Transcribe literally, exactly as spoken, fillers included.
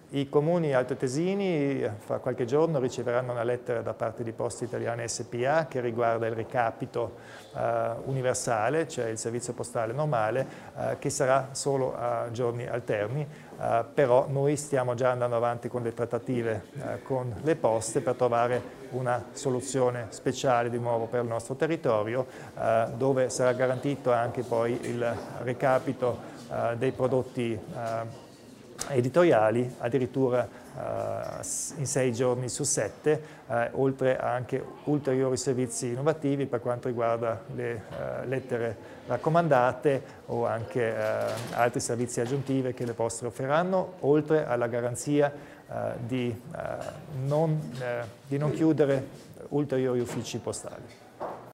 I comuni altoatesini fra qualche giorno riceveranno una lettera da parte di Poste Italiane S P A che riguarda il recapito eh, universale, cioè il servizio postale normale, eh, che sarà solo a giorni alterni, eh, però noi stiamo già andando avanti con le trattative eh, con le poste per trovare una soluzione speciale di nuovo per il nostro territorio, eh, dove sarà garantito anche poi il recapito eh, dei prodotti eh, editoriali addirittura uh, in sei giorni su sette, uh, oltre a anche ulteriori servizi innovativi per quanto riguarda le uh, lettere raccomandate o anche uh, altri servizi aggiuntivi che le poste offriranno, oltre alla garanzia uh, di, uh, non, uh, di non chiudere ulteriori uffici postali.